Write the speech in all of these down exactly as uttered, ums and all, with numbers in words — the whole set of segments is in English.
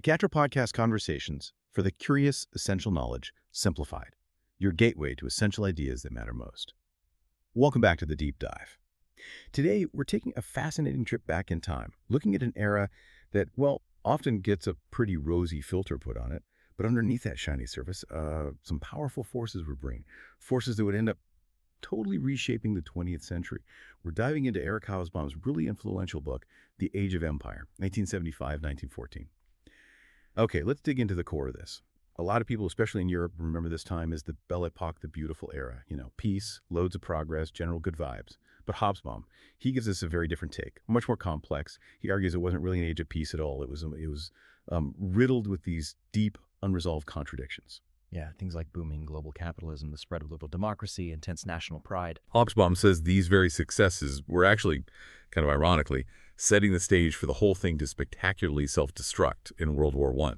Decatro Podcast Conversations for the curious, essential knowledge simplified. Your gateway to essential ideas that matter most. Welcome back to the Deep Dive. Today, we're taking a fascinating trip back in time, looking at an era that, well, often gets a pretty rosy filter put on it, but underneath that shiny surface, uh, some powerful forces were brewing, forces that would end up totally reshaping the twentieth century. We're diving into Eric Hobsbawm's really influential book, The Age of Empire, nineteen seventy-five to nineteen fourteen. Okay, let's dig into the core of this. A lot of people, especially in Europe, remember this time as the Belle Epoque, the beautiful era. You know, peace, loads of progress, general good vibes. But Hobsbawm, he gives us a very different take, much more complex. He argues it wasn't really an age of peace at all. It was, it was um, riddled with these deep, unresolved contradictions. Yeah, things like booming global capitalism, the spread of liberal democracy, intense national pride. Hobsbawm says these very successes were actually, kind of ironically, setting the stage for the whole thing to spectacularly self-destruct in World War One.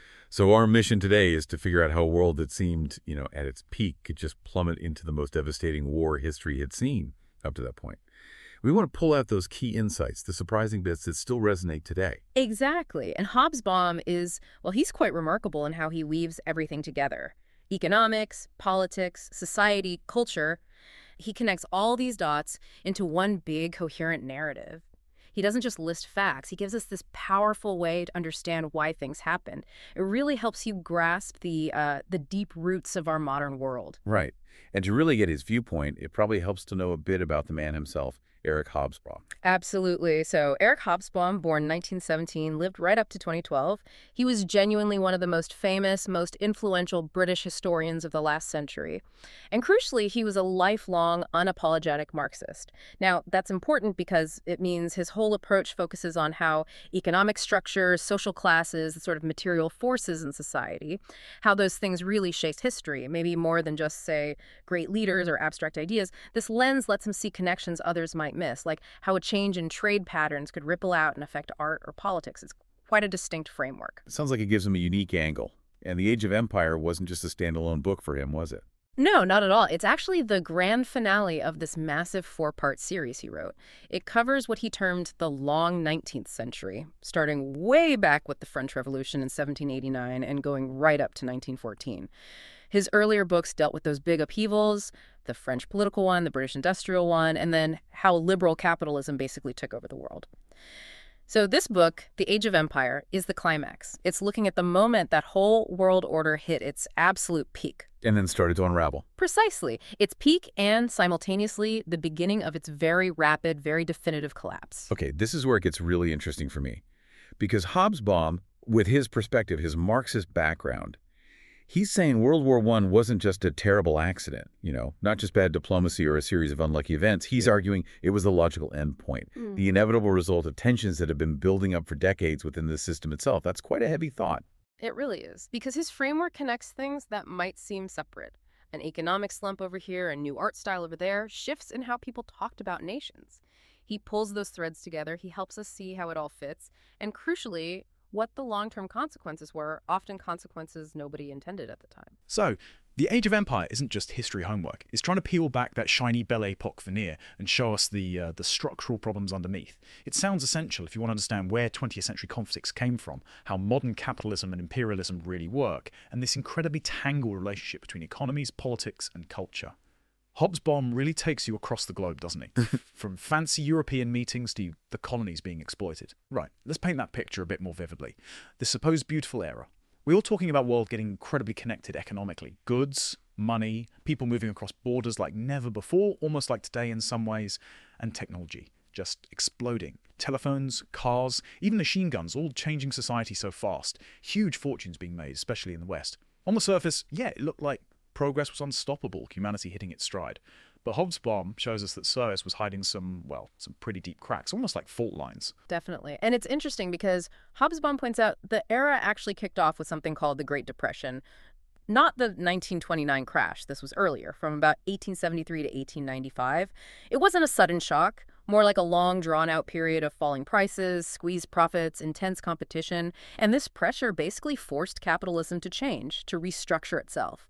So our mission today is to figure out how a world that seemed, you know, at its peak could just plummet into the most devastating war history had seen up to that point. We want to pull out those key insights, the surprising bits that still resonate today. Exactly. And Hobsbawm is, well, he's quite remarkable in how he weaves everything together. Economics, politics, society, culture. He connects all these dots into one big, coherent narrative. He doesn't just list facts. He gives us this powerful way to understand why things happened. It really helps you grasp the uh, the deep roots of our modern world. Right. And to really get his viewpoint, it probably helps to know a bit about the man himself, Eric Hobsbawm. Absolutely. So Eric Hobsbawm, born nineteen seventeen, lived right up to twenty twelve. He was genuinely one of the most famous, most influential British historians of the last century. And crucially, he was a lifelong, unapologetic Marxist. Now, that's important because it means his whole approach focuses on how economic structures, social classes, the sort of material forces in society, how those things really shaped history, maybe more than just, say, great leaders or abstract ideas. This lens lets him see connections others might miss, like how a change in trade patterns could ripple out and affect art or politics. It's quite a distinct framework. It sounds like it gives him a unique angle. And The Age of Empire wasn't just a standalone book for him, was it? No, not at all. It's actually the grand finale of this massive four-part series he wrote. It covers what he termed the long nineteenth century, starting way back with the French Revolution in seventeen eighty-nine and going right up to nineteen fourteen. His earlier books dealt with those big upheavals, the French political one, the British industrial one, and then how liberal capitalism basically took over the world. So this book, The Age of Empire, is the climax. It's looking at the moment that whole world order hit its absolute peak. And then started to unravel. Precisely. Its peak and, simultaneously, the beginning of its very rapid, very definitive collapse. Okay, this is where it gets really interesting for me. Because Hobsbawm, with his perspective, his Marxist background, he's saying World War One wasn't just a terrible accident, you know, not just bad diplomacy or a series of unlucky events. He's yeah. arguing it was the logical endpoint, mm. the inevitable result of tensions that have been building up for decades within the system itself. That's quite a heavy thought. It really is, because his framework connects things that might seem separate. An economic slump over here, a new art style over there, shifts in how people talked about nations. He pulls those threads together, he helps us see how it all fits, and crucially, what the long-term consequences were, often consequences nobody intended at the time. So, The Age of Empire isn't just history homework. It's trying to peel back that shiny Belle Epoque veneer and show us the uh, the structural problems underneath. It sounds essential if you want to understand where twentieth century conflicts came from, how modern capitalism and imperialism really work, and this incredibly tangled relationship between economies, politics, and culture. Hobsbawm really takes you across the globe, doesn't he? From fancy European meetings to the colonies being exploited. Right, let's paint that picture a bit more vividly. The supposed beautiful era. We're all talking about a world getting incredibly connected economically. Goods, money, people moving across borders like never before, almost like today in some ways, and technology just exploding. Telephones, cars, even machine guns, all changing society so fast. Huge fortunes being made, especially in the West. On the surface, yeah, it looked like progress was unstoppable, humanity hitting its stride. But Hobsbawm shows us that C O A S was hiding some, well, some pretty deep cracks, almost like fault lines. Definitely. And it's interesting because Hobsbawm points out the era actually kicked off with something called the Great Depression. Not the nineteen twenty-nine crash. This was earlier, from about eighteen seventy-three to eighteen ninety-five. It wasn't a sudden shock, more like a long, drawn-out period of falling prices, squeezed profits, intense competition. And this pressure basically forced capitalism to change, to restructure itself.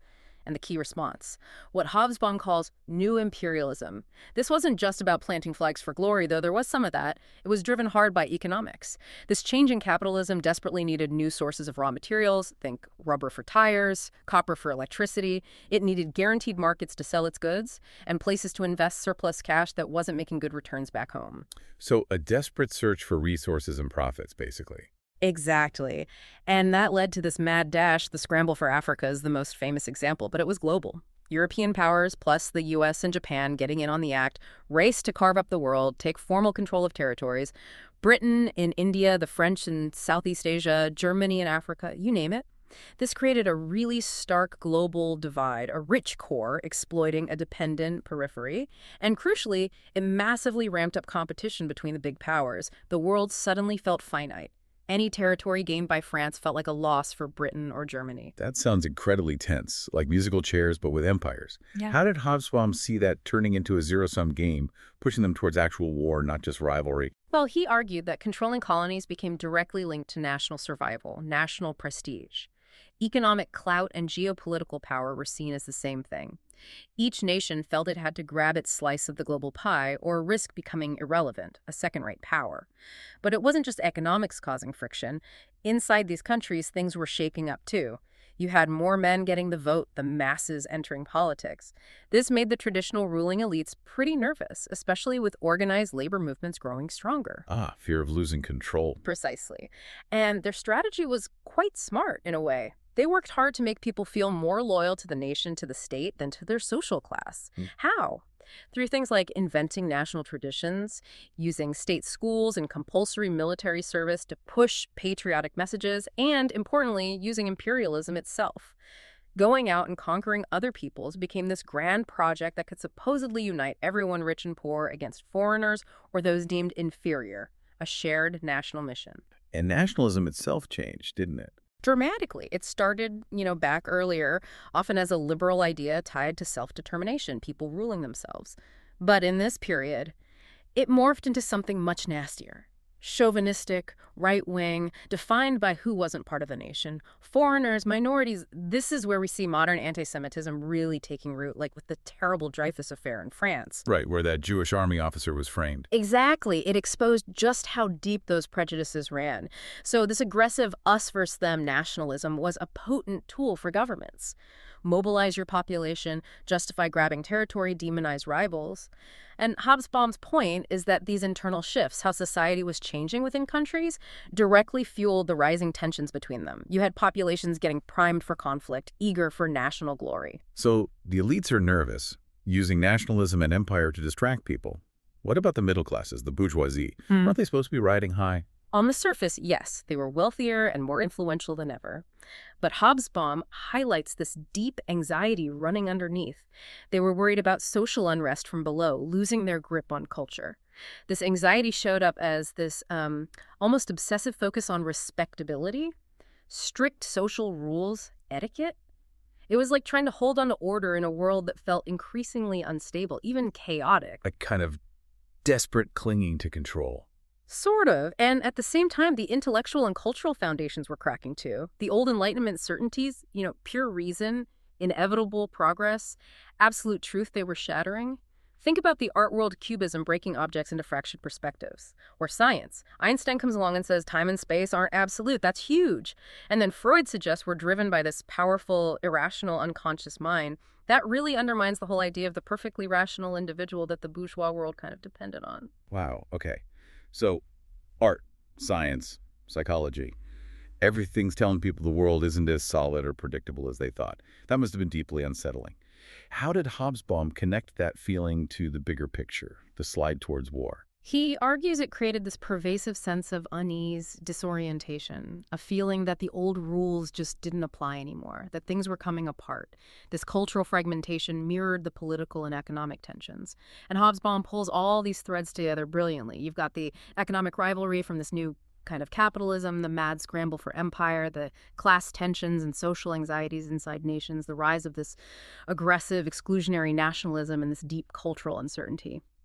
and the key response, what Hobsbawm calls new imperialism. This wasn't just about planting flags for glory, though there was some of that. It was driven hard by economics. This change in capitalism desperately needed new sources of raw materials, think rubber for tires, copper for electricity. It needed guaranteed markets to sell its goods, and places to invest surplus cash that wasn't making good returns back home. So a desperate search for resources and profits, basically. Exactly. And that led to this mad dash. The scramble for Africa is the most famous example, but it was global. European powers, plus the U S and Japan getting in on the act, raced to carve up the world, take formal control of territories. Britain in India, the French in Southeast Asia, Germany in Africa, you name it. This created a really stark global divide, a rich core exploiting a dependent periphery. And crucially, it massively ramped up competition between the big powers. The world suddenly felt finite. Any territory gained by France felt like a loss for Britain or Germany. That sounds incredibly tense, like musical chairs but with empires. Yeah. How did Hobsbawm see that turning into a zero-sum game, pushing them towards actual war, not just rivalry? Well, he argued that controlling colonies became directly linked to national survival, national prestige. Economic clout and geopolitical power were seen as the same thing. Each nation felt it had to grab its slice of the global pie or risk becoming irrelevant, a second-rate power. But it wasn't just economics causing friction. Inside these countries, things were shaking up too. You had more men getting the vote, the masses entering politics. This made the traditional ruling elites pretty nervous, especially with organized labor movements growing stronger. Ah, fear of losing control. Precisely. And their strategy was quite smart in a way. They worked hard to make people feel more loyal to the nation, to the state, than to their social class. Hmm. How? Through things like inventing national traditions, using state schools and compulsory military service to push patriotic messages, and, importantly, using imperialism itself. Going out and conquering other peoples became this grand project that could supposedly unite everyone, rich and poor, against foreigners or those deemed inferior, a shared national mission. And nationalism itself changed, didn't it? Dramatically. It started, you know, back earlier, often as a liberal idea tied to self-determination, people ruling themselves. But in this period, it morphed into something much nastier. Chauvinistic, right-wing, defined by who wasn't part of the nation. Foreigners, minorities, this is where we see modern anti-Semitism really taking root, like with the terrible Dreyfus affair in France. Right, where that Jewish army officer was framed. Exactly. It exposed just how deep those prejudices ran. So this aggressive us versus them nationalism was a potent tool for governments. Mobilize your population, justify grabbing territory, demonize rivals. And Hobsbawm's point is that these internal shifts, how society was changing within countries, directly fueled the rising tensions between them. You had populations getting primed for conflict, eager for national glory. So the elites are nervous, using nationalism and empire to distract people. What about the middle classes, the bourgeoisie? Hmm. Aren't they supposed to be riding high? On the surface, yes, they were wealthier and more influential than ever. But Hobsbawm highlights this deep anxiety running underneath. They were worried about social unrest from below, losing their grip on culture. This anxiety showed up as this um, almost obsessive focus on respectability, strict social rules, etiquette. It was like trying to hold on to order in a world that felt increasingly unstable, even chaotic. A kind of desperate clinging to control. Sort of. And at the same time, the intellectual and cultural foundations were cracking too. The old Enlightenment certainties, you know, pure reason, inevitable progress, absolute truth they were shattering. Think about the art world cubism breaking objects into fractured perspectives. Or science. Einstein comes along and says time and space aren't absolute. That's huge. And then Freud suggests we're driven by this powerful, irrational, unconscious mind. That really undermines the whole idea of the perfectly rational individual that the bourgeois world kind of depended on. Wow, okay. So, art, science, psychology, everything's telling people the world isn't as solid or predictable as they thought. That must have been deeply unsettling. How did Hobsbawm connect that feeling to the bigger picture, the slide towards war? He argues it created this pervasive sense of unease, disorientation, a feeling that the old rules just didn't apply anymore, that things were coming apart. This cultural fragmentation mirrored the political and economic tensions. And Hobsbawm pulls all these threads together brilliantly. You've got the economic rivalry from this new kind of capitalism, the mad scramble for empire, the class tensions and social anxieties inside nations, the rise of this aggressive, exclusionary nationalism, and this deep cultural uncertainty.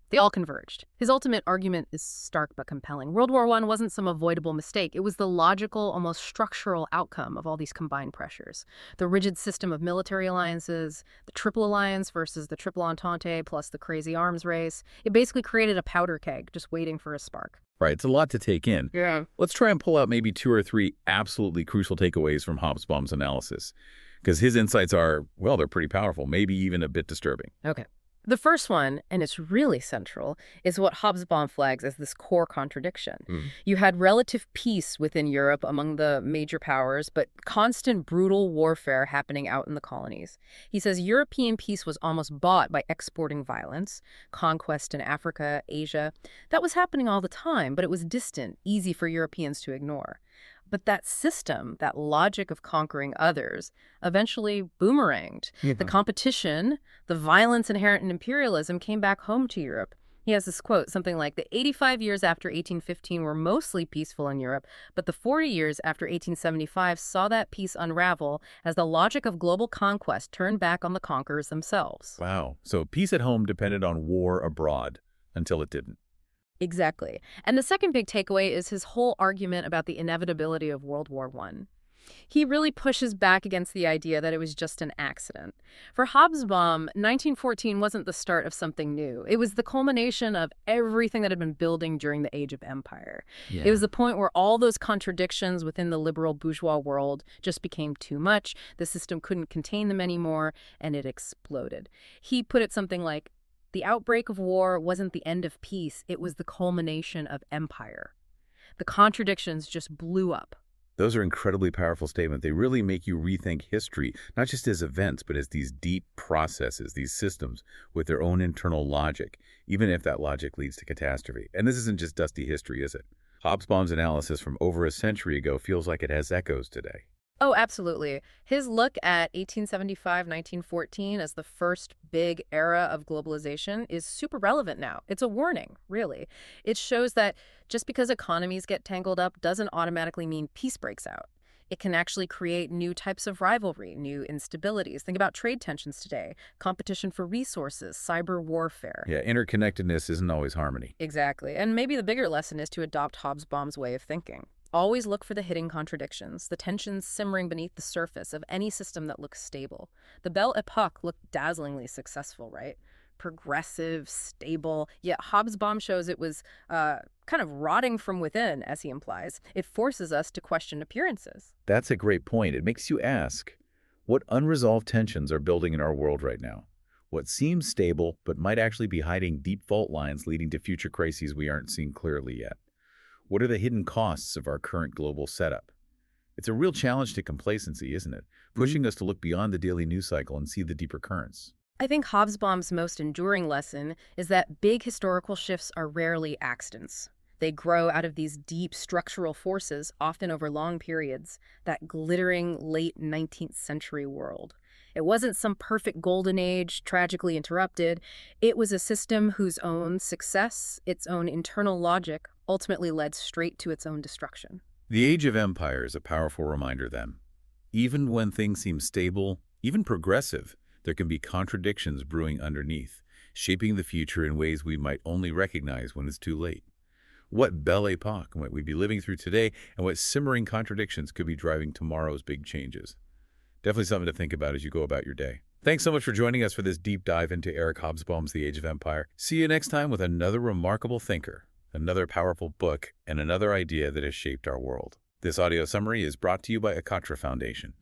They all converged. His ultimate argument is stark but compelling. World War One wasn't some avoidable mistake. It was the logical, almost structural outcome of all these combined pressures. The rigid system of military alliances, the Triple Alliance versus the Triple Entente, plus the crazy arms race. It basically created a powder keg just waiting for a spark. Right, it's a lot to take in. Yeah. Let's try and pull out maybe two or three absolutely crucial takeaways from Hobsbawm's analysis, because his insights are, well, they're pretty powerful, maybe even a bit disturbing. Okay. The first one, and it's really central, is what Hobsbawm flags as this core contradiction. Mm. You had relative peace within Europe among the major powers, but constant brutal warfare happening out in the colonies. He says European peace was almost bought by exporting violence, conquest in Africa, Asia. That was happening all the time, but it was distant, easy for Europeans to ignore. But that system, that logic of conquering others, eventually boomeranged. Yeah. The competition, the violence inherent in imperialism came back home to Europe. He has this quote, something like, the eighty-five years after eighteen fifteen were mostly peaceful in Europe, but the forty years after eighteen seventy-five saw that peace unravel as the logic of global conquest turned back on the conquerors themselves. Wow. So peace at home depended on war abroad until it didn't. Exactly. And the second big takeaway is his whole argument about the inevitability of World War One. He really pushes back against the idea that it was just an accident. For Hobsbawm, nineteen fourteen wasn't the start of something new. It was the culmination of everything that had been building during the Age of Empire. Yeah. It was the point where all those contradictions within the liberal bourgeois world just became too much. The system couldn't contain them anymore, and it exploded. He put it something like, the outbreak of war wasn't the end of peace, it was the culmination of empire. The contradictions just blew up. Those are incredibly powerful statements. They really make you rethink history, not just as events, but as these deep processes, these systems with their own internal logic, even if that logic leads to catastrophe. And this isn't just dusty history, is it? Hobsbawm's analysis from over a century ago feels like it has echoes today. Oh, absolutely. His look at eighteen seventy-five to nineteen fourteen as the first big era of globalization is super relevant now. It's a warning, really. It shows that just because economies get tangled up doesn't automatically mean peace breaks out. It can actually create new types of rivalry, new instabilities. Think about trade tensions today, competition for resources, cyber warfare. Yeah, interconnectedness isn't always harmony. Exactly. And maybe the bigger lesson is to adopt Hobsbawm's way of thinking. Always look for the hidden contradictions, the tensions simmering beneath the surface of any system that looks stable. The Belle Epoque looked dazzlingly successful, right? Progressive, stable, yet Hobsbawm shows it was uh, kind of rotting from within, as he implies. It forces us to question appearances. That's a great point. It makes you ask, what unresolved tensions are building in our world right now? What seems stable, but might actually be hiding deep fault lines leading to future crises we aren't seeing clearly yet? What are the hidden costs of our current global setup? It's a real challenge to complacency, isn't it? Pushing us to look beyond the daily news cycle and see the deeper currents. I think Hobsbawm's most enduring lesson is that big historical shifts are rarely accidents. They grow out of these deep structural forces, often over long periods, that glittering late nineteenth century world. It wasn't some perfect golden age, tragically interrupted. It was a system whose own success, its own internal logic, ultimately led straight to its own destruction. The Age of Empire is a powerful reminder then. Even when things seem stable, even progressive, there can be contradictions brewing underneath, shaping the future in ways we might only recognize when it's too late. What Belle Epoque might we be living through today, and what simmering contradictions could be driving tomorrow's big changes? Definitely something to think about as you go about your day. Thanks so much for joining us for this deep dive into Eric Hobsbawm's The Age of Empire. See you next time with another remarkable thinker, another powerful book, and another idea that has shaped our world. This audio summary is brought to you by Akatra Foundation.